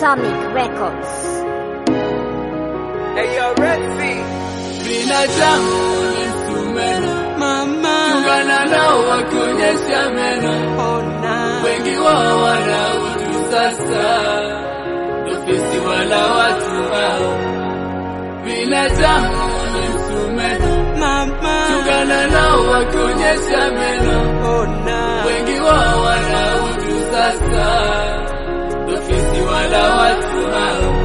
Atomic Records. Hey, yo, Red Sea. Binadamu ni msumeno, Mama, chungana nao wakionyesha meno. ona Wengi wao wana utu sasa, dofisi wala watu hao. Binadamu ni msumeno, Mama, chungana nao wakionyesha meno. ona Wengi wao wana utu sasa, dofisi wala watu hao.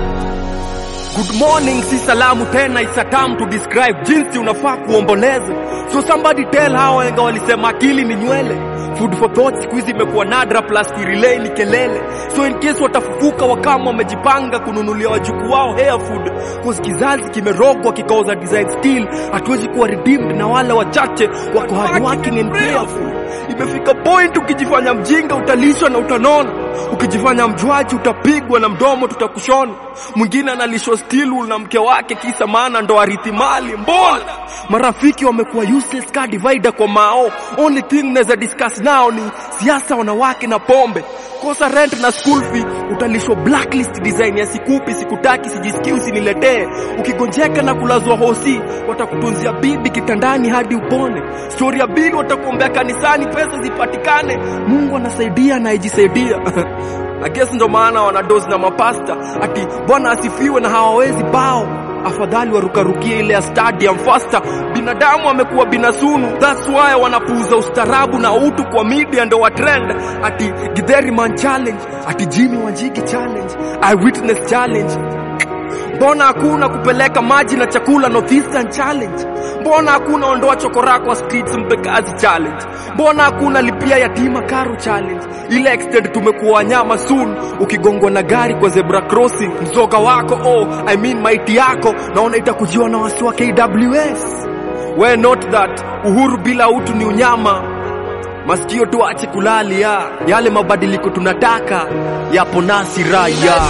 Good morning, si salamu tena, it's a time to describe jinsi unafaa kuomboleza. So somebody tell how wenga walisema akili ni nywele. Food for thought siku hizi imekuwa nadra plus relay ni kelele. So in case watafufuka wakama wamejipanga kununulia wajukuu wao hair food. Cause kizazi kimerogwa kikauza design still. Hatuwezi kuwa redeemed na wale wachache wako hard working and prayerful. Imefika point ukijifanya mjinga utalishwa na utanona. Ukijifanya mjwaji utapigwa na mdomo tutakushona. Mwingine analishwa still na mke wake kisa maana ndo arithi mali. Mbona marafiki wamekuwa useless ka divider kwa mao. Only thing neza discuss now ni siasa, wanawake na pombe. Kosa rent na school fee utalishwa blacklist design ya sikupi sikutaki sijisikii usiniletee. Ukigonjeka na kulazwa hosi watakutunzia bibi kitandani hadi upone. Story ya bill watakuombea kanisani pesa zipatikane. Mungu anasaidia na ijisaidia. I guess ndo maana wanadozi na mapasta ati Bwana asifiwe na hawawezi bao. Afadhali warukarukie ile ya stadium faster. Binadamu amekuwa binasunu, that's why wanapuuza ustarabu na utu kwa media ndo wa trend. Ati Githeri man challenge, ati Jimmy Wanjigi challenge, Eyewitness challenge. Mbona hakuna kupeleka maji na chakula Northeastern challenge? Mbona hakuna ondoa chokora kwa streets Mbekazi challenge? Mbona hakuna lipia yatima karo challenge? Ile extend tumekuwa wanyama soon. Ukigongwa na gari kwa zebra crossing, mzoga wako mighty yako naona itakujiwa na wasi wa KWS. We not that uhuru bila utu ni unyama. Masikio tuache kulali ya yale mabadiliko tunataka yapo nasi raya.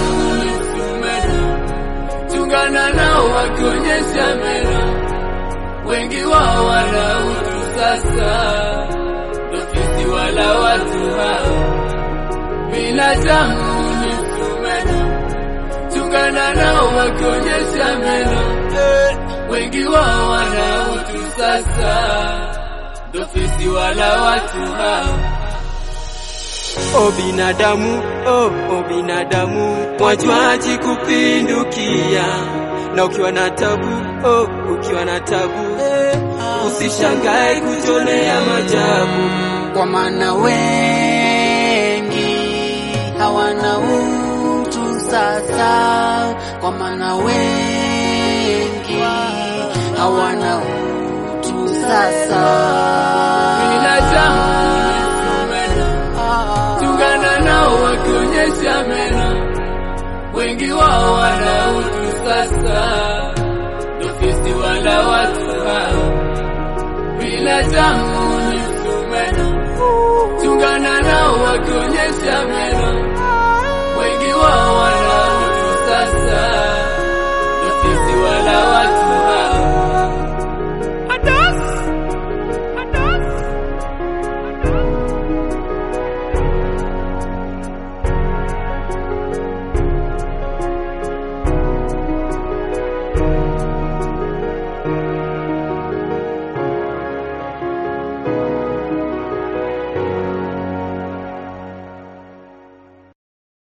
Chungana nao wakionyesha meno. Wengi wao wana utu sasa, dofisi wala watu hao. Binadamu ni msumeno, chungana nao wakionyesha meno. Wengi wao wana utu sasa, dofisi wala watu hao. O binadamu, o binadamu, wajwaji kupindukia. Na ukiwa na tabu, ukiwa na tabu, usishangae kujionea majabu. Kwa maana wengi hawana utu sasa, kwa maana wengi hawana utu sasa. Binadamu chungana nao wakionyesha meno. Wengi wao wana utu sasa, dofisi wala watu